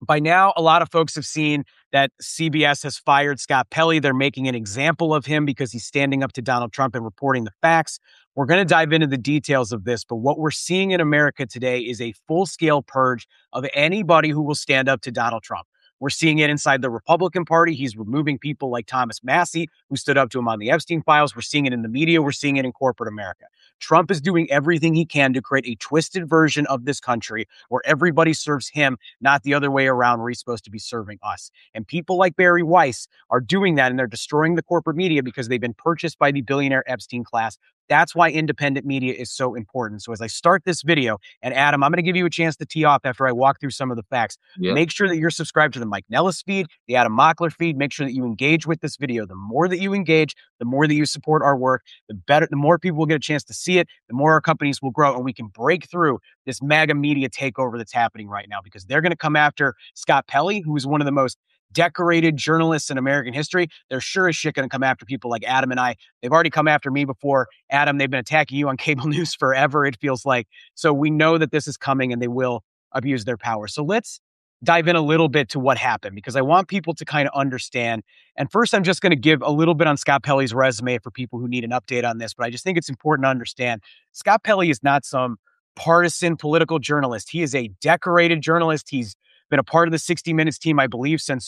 By now, a lot of folks have seen that CBS has fired Scott Pelley. They're making an example of him because he's standing up to Donald Trump and reporting the facts. We're going to dive into the details of this, but what we're seeing in America today is a full-scale purge of anybody who will stand up to Donald Trump. We're seeing it inside the Republican Party. He's removing people like Thomas Massie, who stood up to him on the Epstein files. We're seeing it in the media. We're seeing it in corporate America. Trump is doing everything he can to create a twisted version of this country where everybody serves him, not the other way around where he's supposed to be serving us. And people like Barry Weiss are doing that, and they're destroying the corporate media because they've been purchased by the billionaire Epstein class. That's why independent media is so important. So as I start this video, and Adam, I'm going to give you a chance to tee off after I walk through some of the facts. Yep. Make sure that you're subscribed to the Mike Nellis feed, the Adam Mockler feed. Make sure that you engage with this video. The more that you engage, the more that you support our work, the better, the more people will get a chance to see it, the more our companies will grow, and we can break through this MAGA media takeover that's happening right now, because they're going to come after Scott Pelley, who is one of the most decorated journalists in American history. They're sure as shit going to come after people like Adam and I. They've already come after me before. Adam, they've been attacking you on cable news forever, it feels like. So we know that this is coming and they will abuse their power. So let's dive in a little bit to what happened, because I want people to kind of understand. And first, I'm just going to give a little bit on Scott Pelley's resume for people who need an update on this. But I just think it's important to understand Scott Pelley is not some partisan political journalist. He is a decorated journalist. He's been a part of the 60 Minutes team, I believe, since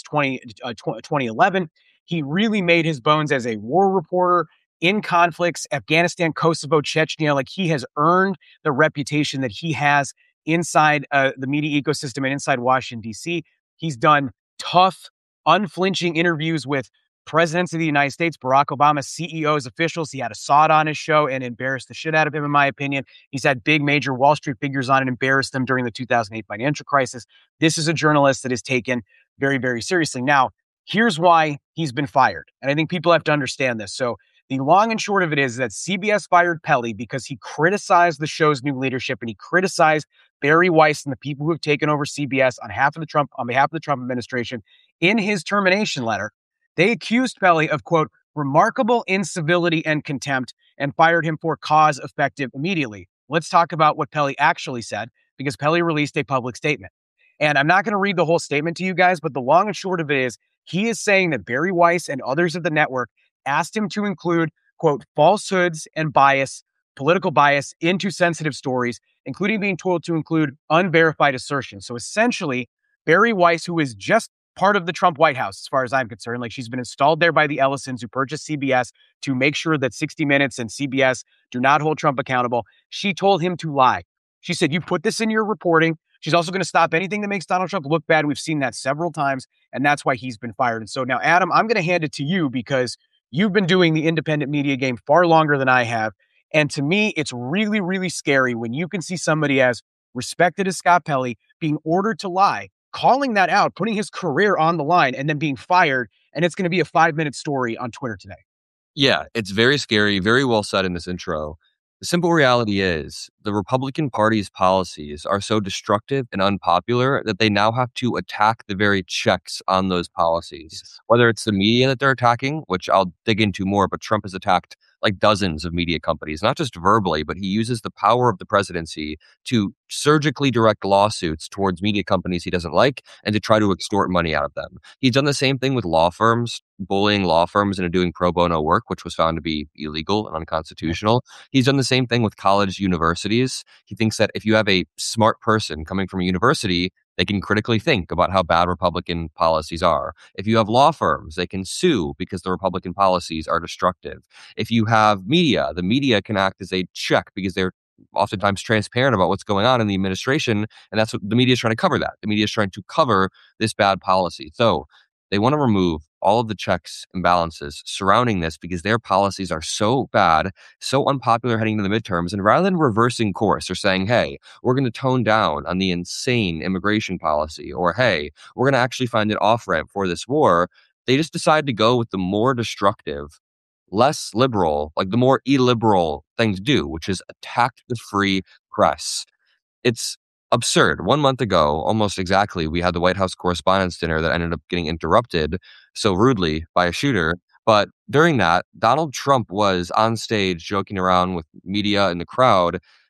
2011. He really made his bones as a war reporter in conflicts, Afghanistan, Kosovo, Chechnya. Like, he has earned the reputation that he has inside the media ecosystem and inside Washington, D.C. He's done tough, unflinching interviews with presidents of the United States, Barack Obama, CEOs, officials. He had Assad on his show and embarrassed the shit out of him, in my opinion. He's had big major Wall Street figures on and embarrassed them during the 2008 financial crisis. This is a journalist that is taken very, very seriously. Now, here's why he's been fired. And I think people have to understand this. So the long and short of it is that CBS fired Pelley because he criticized the show's new leadership, and he criticized Barry Weiss and the people who have taken over CBS on behalf of the Trump administration. In his termination letter, they accused Pelley of, quote, remarkable incivility and contempt, and fired him for cause effective immediately. Let's talk about what Pelley actually said, because Pelley released a public statement. And I'm not going to read the whole statement to you guys, but the long and short of it is he is saying that Barry Weiss and others of the network asked him to include, quote, falsehoods and bias, political bias into sensitive stories, including being told to include unverified assertions. So essentially, Barry Weiss, who is just part of the Trump White House, as far as I'm concerned, like, she's been installed there by the Ellisons, who purchased CBS to make sure that 60 Minutes and CBS do not hold Trump accountable. She told him to lie. She said, you put this in your reporting. She's also going to stop anything that makes Donald Trump look bad. We've seen that several times, and that's why he's been fired. And so now, Adam, I'm going to hand it to you, because you've been doing the independent media game far longer than I have. And to me, it's really, really scary when you can see somebody as respected as Scott Pelley being ordered to lie, calling that out, putting his career on the line, and then being fired. And it's going to be a 5-minute story on Twitter today. Yeah, it's very scary. Very well said in this intro. The simple reality is the Republican Party's policies are so destructive and unpopular that they now have to attack the very checks on those policies. Yes. Whether it's the media that they're attacking, which I'll dig into more, but Trump has attacked like dozens of media companies, not just verbally, but he uses the power of the presidency to surgically direct lawsuits towards media companies he doesn't like and to try to extort money out of them. He's done the same thing with law firms, bullying law firms into doing pro bono work, which was found to be illegal and unconstitutional. He's done the same thing with college universities. He thinks that if you have a smart person coming from a university, they can critically think about how bad Republican policies are. If you have law firms, they can sue because the Republican policies are destructive. If you have media, the media can act as a check because they're oftentimes transparent about what's going on in the administration, and that's what the media is trying to cover. That the media is trying to cover this bad policy. So they want to remove all of the checks and balances surrounding this because their policies are so bad, so unpopular heading into the midterms. And rather than reversing course or saying, hey, we're going to tone down on the insane immigration policy, or hey, we're going to actually find an off-ramp for this war, they just decide to go with the more destructive, less liberal, like the more illiberal thing to do, which is attack the free press. It's absurd. 1 month ago, almost exactly, we had the White House Correspondents' Dinner that ended up getting interrupted so rudely by a shooter. But during that, Donald Trump was on stage joking around with media in the crowd,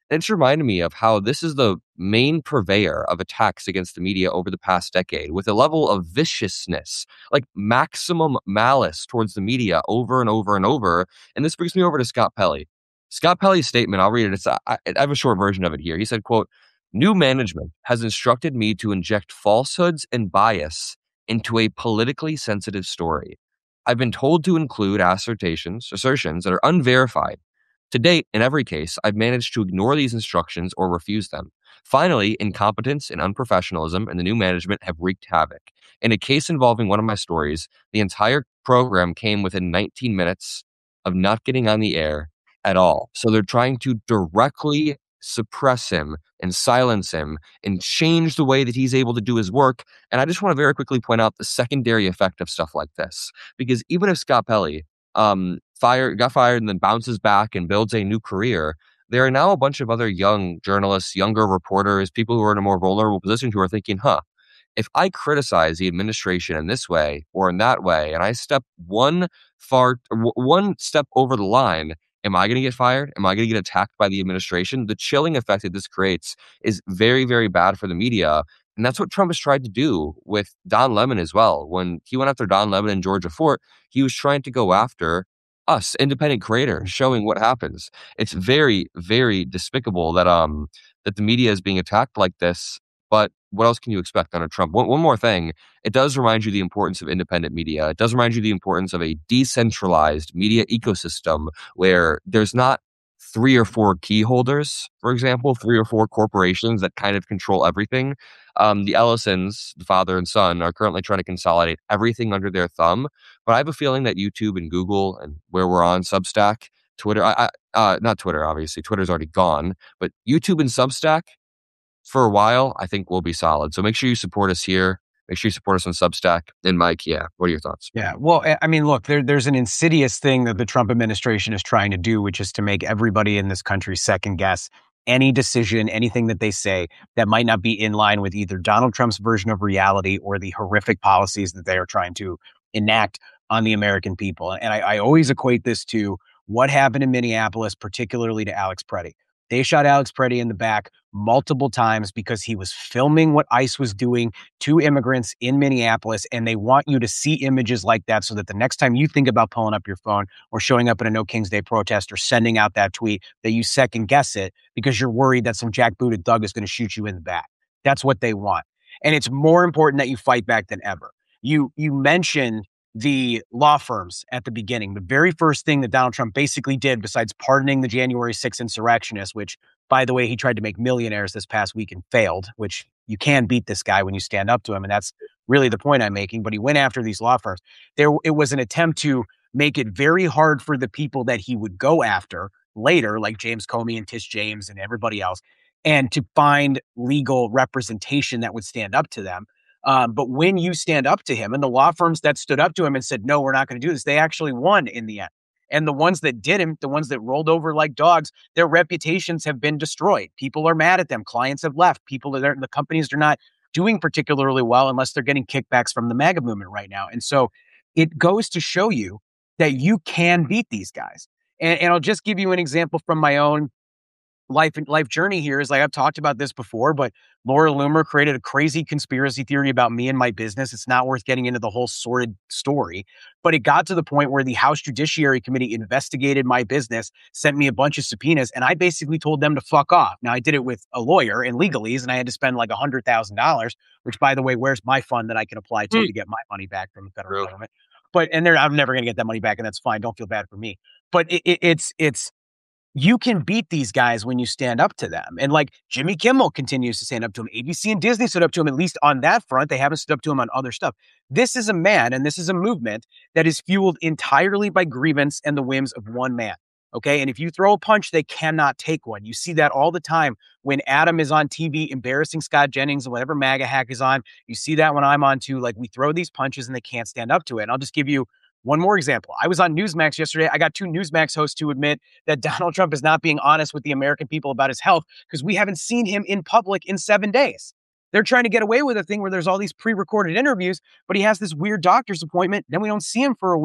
It's reminded me of how this is the main purveyor of attacks against the media over the past decade, with a level of viciousness, like maximum malice towards the media over and over and over. And this brings me over to Scott Pelley. Scott Pelley's statement, I'll read it. I have a short version of it here. He said, quote, "New management has instructed me to inject falsehoods and bias into a politically sensitive story. I've been told to include assertions that are unverified. To date, in every case, I've managed to ignore these instructions or refuse them. Finally, incompetence and unprofessionalism in the new management have wreaked havoc. In a case involving one of my stories, the entire program came within 19 minutes of not getting on the air at all. So they're trying to directly suppress him and silence him and change the way that he's able to do his work. And I just want to very quickly point out the secondary effect of stuff like this, because even if Scott Pelley got fired and then bounces back and builds a new career, there are now a bunch of other young journalists, younger reporters, people who are in a more vulnerable position who are thinking, if I criticize the administration in this way or in that way, and I step one step over the line, am I going to get fired? Am I going to get attacked by the administration? The chilling effect that this creates is very, very bad for the media. And that's what Trump has tried to do with Don Lemon as well. When he went after Don Lemon and Georgia Fort, he was trying to go after us, independent creators, showing what happens. It's very, very despicable that that the media is being attacked like this. But what else can you expect under Trump? One more thing. It does remind you the importance of independent media. It does remind you the importance of a decentralized media ecosystem where there's not 3 or 4 key holders, for example, 3 or 4 corporations that kind of control everything. The Ellisons, the father and son, are currently trying to consolidate everything under their thumb. But I have a feeling that YouTube and Google and where we're on, Substack, Twitter, not Twitter, obviously. Twitter's already gone. But YouTube and Substack, for a while, I think we'll be solid. So make sure you support us here. Make sure you support us on Substack. And Mike, what are your thoughts? Yeah, well, I mean, look, there's an insidious thing that the Trump administration is trying to do, which is to make everybody in this country second guess any decision, anything that they say that might not be in line with either Donald Trump's version of reality or the horrific policies that they are trying to enact on the American people. And I always equate this to what happened in Minneapolis, particularly to Alex Preddy. They shot Alex Preddy in the back multiple times because he was filming what ICE was doing to immigrants in Minneapolis. And they want you to see images like that so that the next time you think about pulling up your phone or showing up at a No King's Day protest or sending out that tweet, that you second guess it because you're worried that some jackbooted thug is going to shoot you in the back. That's what they want. And it's more important that you fight back than ever. You mentioned the law firms at the beginning. The very first thing that Donald Trump basically did, besides pardoning the January 6th insurrectionists, which, by the way, he tried to make millionaires this past week and failed, which you can beat this guy when you stand up to him. And that's really the point I'm making. But he went after these law firms. It was an attempt to make it very hard for the people that he would go after later, like James Comey and Tish James and everybody else, and to find legal representation that would stand up to them. But when you stand up to him, and the law firms that stood up to him and said, no, we're not going to do this, they actually won in the end. And the ones that didn't, the ones that rolled over like dogs, their reputations have been destroyed. People are mad at them. Clients have left. The companies are not doing particularly well unless they're getting kickbacks from the MAGA movement right now. And so it goes to show you that you can beat these guys. And I'll just give you an example from my own life journey here. Is like, I've talked about this before, but Laura Loomer created a crazy conspiracy theory about me and my business. It's not worth getting into the whole sordid story, but it got to the point where the House Judiciary Committee investigated my business, sent me a bunch of subpoenas, and I basically told them to fuck off. Now, I did it with a lawyer and legalese, and I had to spend like $100,000, which, by the way, where's my fund that I can apply to get my money back from the federal government? But, and I'm never going to get that money back, and that's fine. Don't feel bad for me. But it's you can beat these guys when you stand up to them. And like Jimmy Kimmel continues to stand up to him. ABC and Disney stood up to him, at least on that front. They haven't stood up to him on other stuff. This is a man, and this is a movement that is fueled entirely by grievance and the whims of one man. Okay. And if you throw a punch, they cannot take one. You see that all the time when Adam is on TV embarrassing Scott Jennings and whatever MAGA hack is on. You see that when I'm on too. Like, we throw these punches and they can't stand up to it. And I'll just give you one more example. I was on Newsmax yesterday. I got 2 Newsmax hosts to admit that Donald Trump is not being honest with the American people about his health because we haven't seen him in public in 7 days. They're trying to get away with a thing where there's all these pre-recorded interviews, but he has this weird doctor's appointment. Then we don't see him for a week.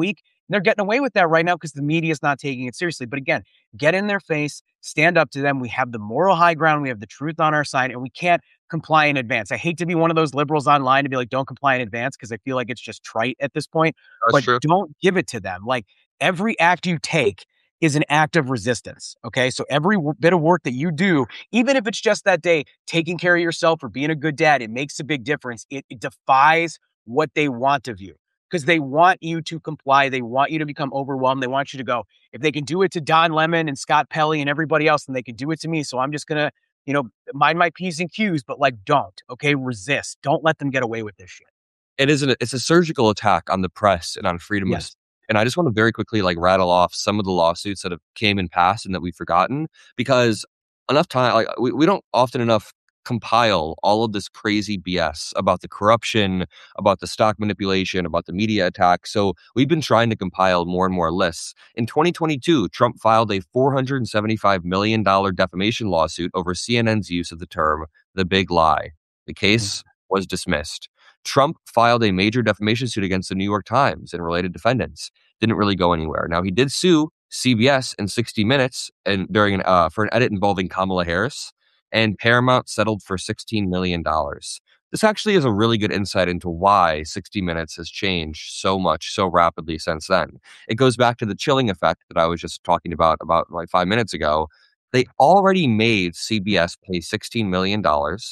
And they're getting away with that right now because the media is not taking it seriously. But again, get in their face, stand up to them. We have the moral high ground. We have the truth on our side, and we can't comply in advance. I hate to be one of those liberals online to be like, don't comply in advance, because I feel like it's just trite at this point, That's but true. don't give it to them. Like, every act you take is an act of resistance. Okay. So every bit of work that you do, even if it's just that day, taking care of yourself or being a good dad, it makes a big difference. It defies what they want of you, because they want you to comply. They want you to become overwhelmed. They want you to go, if they can do it to Don Lemon and Scott Pelley and everybody else, then they can do it to me. So I'm just going to, mind my P's and Q's, but like, don't, okay, resist. Don't let them get away with this shit. It's a surgical attack on the press and on freedom of. Yes. And I just want to very quickly rattle off some of the lawsuits that have came and passed and that we've forgotten, because enough time, we don't often enough compile all of this crazy BS about the corruption, about the stock manipulation, about the media attack. So we've been trying to compile more and more lists. In 2022, Trump filed a $475 million defamation lawsuit over CNN's use of the term "the big lie." The case was dismissed. Trump filed a major defamation suit against the New York Times and related defendants. Didn't really go anywhere. Now, he did sue CBS and 60 Minutes and for an edit involving Kamala Harris, and Paramount settled for $16 million. This actually is a really good insight into why 60 Minutes has changed so much so rapidly since then. It goes back to the chilling effect that I was just talking about like 5 minutes ago. They already made CBS pay $16 million.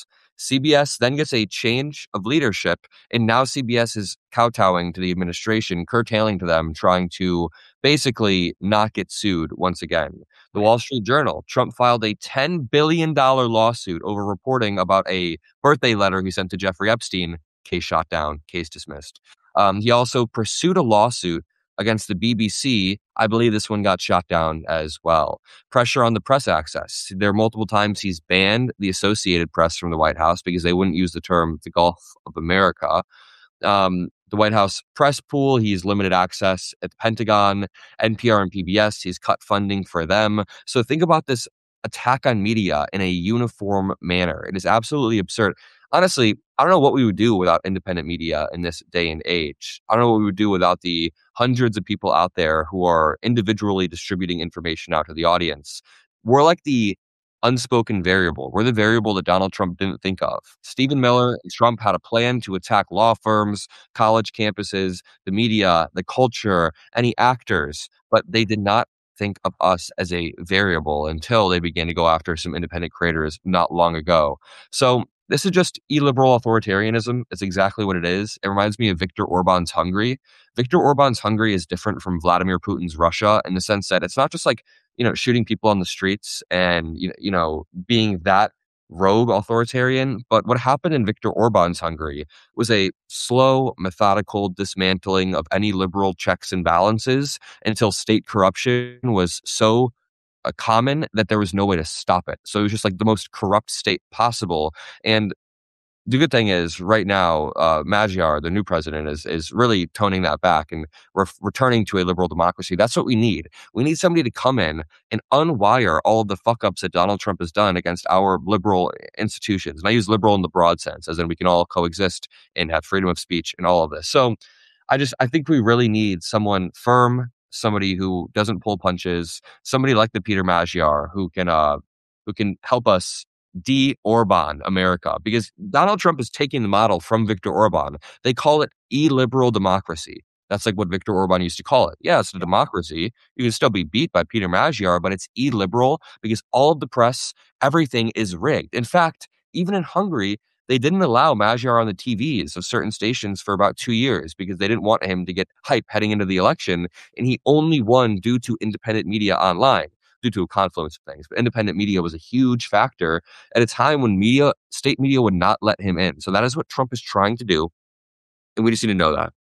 CBS then gets a change of leadership, and now CBS is kowtowing to the administration, curtailing to them, trying to basically not get sued once again. The Wall Street Journal, Trump filed a $10 billion lawsuit over reporting about a birthday letter he sent to Jeffrey Epstein. Case shot down, case dismissed. He also pursued a lawsuit against the BBC. I believe this one got shot down as well. Pressure on the press access. There are multiple times he's banned the Associated Press from the White House because they wouldn't use the term "the Gulf of America." The White House press pool, he's limited access at the Pentagon. NPR and PBS, he's cut funding for them. So think about this attack on media in a uniform manner. It is absolutely absurd. Honestly, I don't know what we would do without independent media in this day and age. I don't know what we would do without the hundreds of people out there who are individually distributing information out to the audience. We're like the unspoken variable. We're the variable that Donald Trump didn't think of. Stephen Miller and Trump had a plan to attack law firms, college campuses, the media, the culture, any actors, but they did not think of us as a variable until they began to go after some independent creators not long ago. So this is just illiberal authoritarianism. It's exactly what it is. It reminds me of Viktor Orban's Hungary. Viktor Orban's Hungary is different from Vladimir Putin's Russia in the sense that it's not just like, shooting people on the streets and, being that rogue authoritarian. But what happened in Viktor Orban's Hungary was a slow, methodical dismantling of any liberal checks and balances until state corruption was so common that there was no way to stop it. So it was just like the most corrupt state possible. And the good thing is right now, Magyar, the new president, is really toning that back and returning to a liberal democracy. That's what we need. We need somebody to come in and unwire all of the fuck ups that Donald Trump has done against our liberal institutions. And I use liberal in the broad sense, as in we can all coexist and have freedom of speech and all of this. So I think we really need someone firm, somebody who doesn't pull punches, somebody like the Peter Magyar who can help us de-Orban America, because Donald Trump is taking the model from Viktor Orban. They call it illiberal democracy. That's like what Viktor Orban used to call it. Yeah, it's a democracy. You can still be beat by Peter Magyar, but it's illiberal because all of the press, everything is rigged. In fact, even in Hungary, they didn't allow Magyar on the TVs of certain stations for about 2 years because they didn't want him to get hype heading into the election. And he only won due to independent media online, due to a confluence of things. But independent media was a huge factor at a time when state media would not let him in. So that is what Trump is trying to do. And we just need to know that.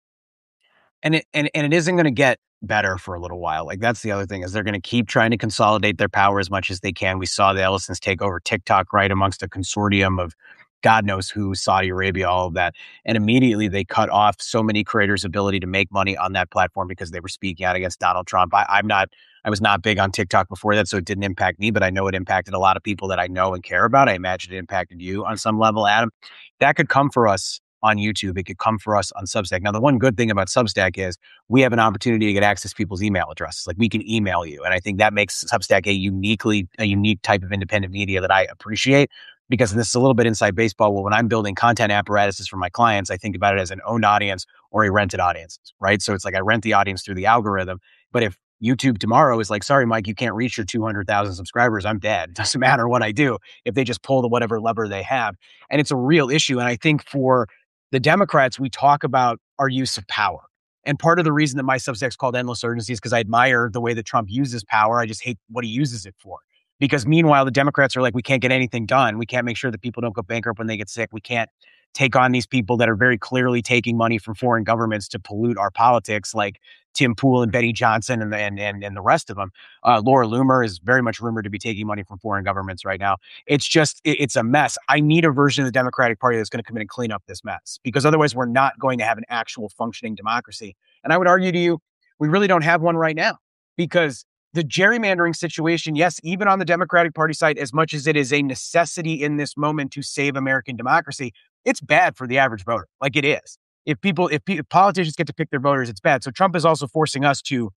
And it isn't going to get better for a little while. Like, that's the other thing, is they're going to keep trying to consolidate their power as much as they can. We saw the Ellisons take over TikTok, right, amongst a consortium of God knows who, Saudi Arabia, all of that. And immediately they cut off so many creators' ability to make money on that platform because they were speaking out against Donald Trump. I was not big on TikTok before that, so it didn't impact me, but I know it impacted a lot of people that I know and care about. I imagine it impacted you on some level, Adam. That could come for us on YouTube. It could come for us on Substack. Now, the one good thing about Substack is we have an opportunity to get access to people's email addresses. Like, we can email you. And I think that makes Substack a unique type of independent media that I appreciate, because this is a little bit inside baseball. Well, when I'm building content apparatuses for my clients, I think about it as an owned audience or a rented audience, right? So it's like I rent the audience through the algorithm. But if YouTube tomorrow is like, sorry, Mike, you can't reach your 200,000 subscribers, I'm dead. It doesn't matter what I do if they just pull the whatever lever they have. And it's a real issue. And I think for the Democrats, we talk about our use of power. And part of the reason that my Substack's called Endless Urgency is because I admire the way that Trump uses power. I just hate what he uses it for. Because meanwhile, the Democrats are like, we can't get anything done. We can't make sure that people don't go bankrupt when they get sick. We can't take on these people that are very clearly taking money from foreign governments to pollute our politics, like Tim Pool and Benny Johnson and the rest of them. Laura Loomer is very much rumored to be taking money from foreign governments right now. It's a mess. I need a version of the Democratic Party that's going to come in and clean up this mess, because otherwise we're not going to have an actual functioning democracy. And I would argue to you, we really don't have one right now, because the gerrymandering situation, yes, even on the Democratic Party side, as much as it is a necessity in this moment to save American democracy, it's bad for the average voter. Like, it is. If politicians get to pick their voters, it's bad. So Trump is also forcing us to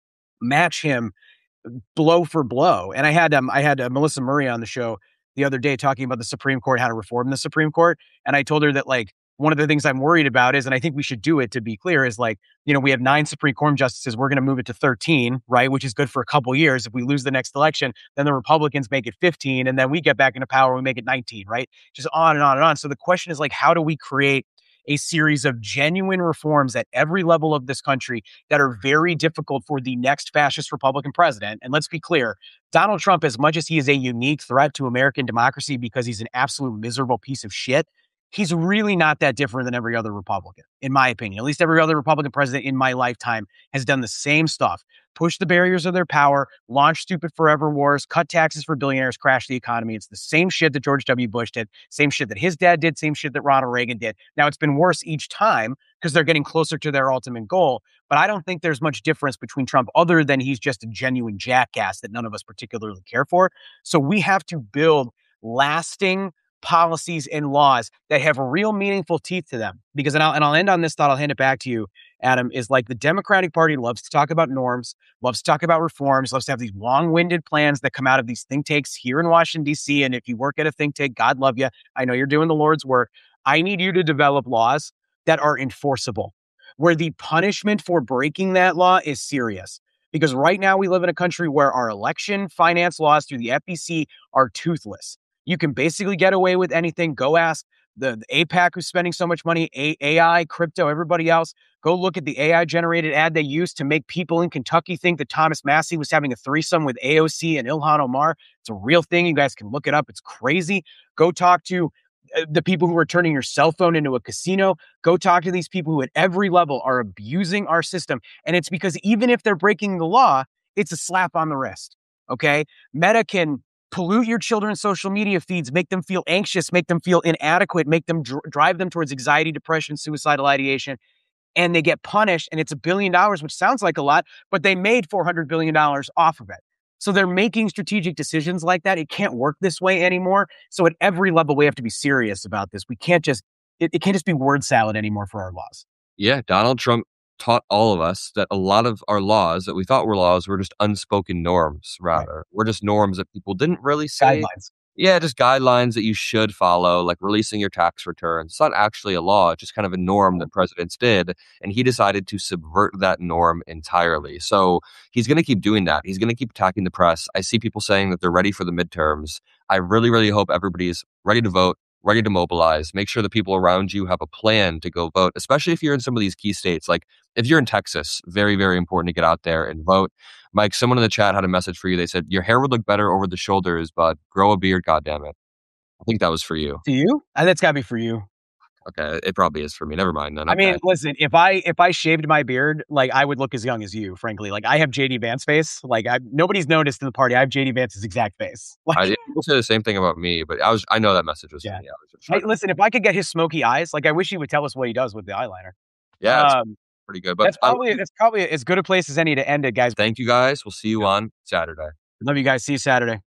match him blow for blow. And I had Melissa Murray on the show the other day talking about the Supreme Court, how to reform the Supreme Court. And I told her that, like, one of the things I'm worried about is, and I think we should do it, to be clear, is like, we have 9 Supreme Court justices. We're going to move it to 13, right? Which is good for a couple years. If we lose the next election, then the Republicans make it 15, and then we get back into power and we make it 19, right? Just on and on and on. So the question is, like, how do we create a series of genuine reforms at every level of this country that are very difficult for the next fascist Republican president? And let's be clear, Donald Trump, as much as he is a unique threat to American democracy because he's an absolute miserable piece of shit, he's really not that different than every other Republican, in my opinion. At least every other Republican president in my lifetime has done the same stuff. Push the barriers of their power, launch stupid forever wars, cut taxes for billionaires, crash the economy. It's the same shit that George W. Bush did, same shit that his dad did, same shit that Ronald Reagan did. Now, it's been worse each time because they're getting closer to their ultimate goal. But I don't think there's much difference between Trump, other than he's just a genuine jackass that none of us particularly care for. So we have to build lasting policies and laws that have real meaningful teeth to them. Because, and I'll end on this thought, I'll hand it back to you, Adam, is like, the Democratic Party loves to talk about norms, loves to talk about reforms, loves to have these long-winded plans that come out of these think tanks here in Washington, D.C. And if you work at a think tank, God love you. I know you're doing the Lord's work. I need you to develop laws that are enforceable, where the punishment for breaking that law is serious. Because right now we live in a country where our election finance laws through the FEC are toothless. You can basically get away with anything. Go ask the AIPAC, who's spending so much money, AI, crypto, everybody else. Go look at the AI-generated ad they used to make people in Kentucky think that Thomas Massie was having a threesome with AOC and Ilhan Omar. It's a real thing. You guys can look it up. It's crazy. Go talk to the people who are turning your cell phone into a casino. Go talk to these people who at every level are abusing our system. And it's because even if they're breaking the law, it's a slap on the wrist. Okay? Meta can pollute your children's social media feeds, make them feel anxious, make them feel inadequate, make them drive them towards anxiety, depression, suicidal ideation, and they get punished. And it's $1 billion, which sounds like a lot, but they made $400 billion off of it. So they're making strategic decisions like that. It can't work this way anymore. So at every level, we have to be serious about this. We can't just, it can't just be word salad anymore for our laws. Yeah, Donald Trump taught all of us that a lot of our laws that we thought were laws were just unspoken norms, rather. Right. We're just norms that people didn't really say. Guidelines. Yeah, just guidelines that you should follow, like releasing your tax returns. It's not actually a law, it's just kind of a norm that presidents did. And he decided to subvert that norm entirely. So he's going to keep doing that. He's going to keep attacking the press. I see people saying that they're ready for the midterms. I really, really hope everybody's ready to vote, ready to mobilize, make sure the people around you have a plan to go vote, especially if you're in some of these key states. Like if you're in Texas, very, very important to get out there and vote. Mike, someone in the chat had a message for you. They said, your hair would look better over the shoulders, but grow a beard, goddammit. I think that was for you. To you? That's gotta be for you. Okay, it probably is for me. Never mind then. I mean, listen, if I shaved my beard, like I would look as young as you, frankly. Like I have JD Vance face. Like nobody's noticed in the party. I have JD Vance's exact face. Like, people say the same thing about me, but I know that message was for me. Hey, listen, if I could get his smoky eyes, like I wish he would tell us what he does with the eyeliner. Yeah, it's pretty good. But that's probably as good a place as any to end it, guys. Thank you guys. We'll see you on Saturday. Love you guys. See you Saturday.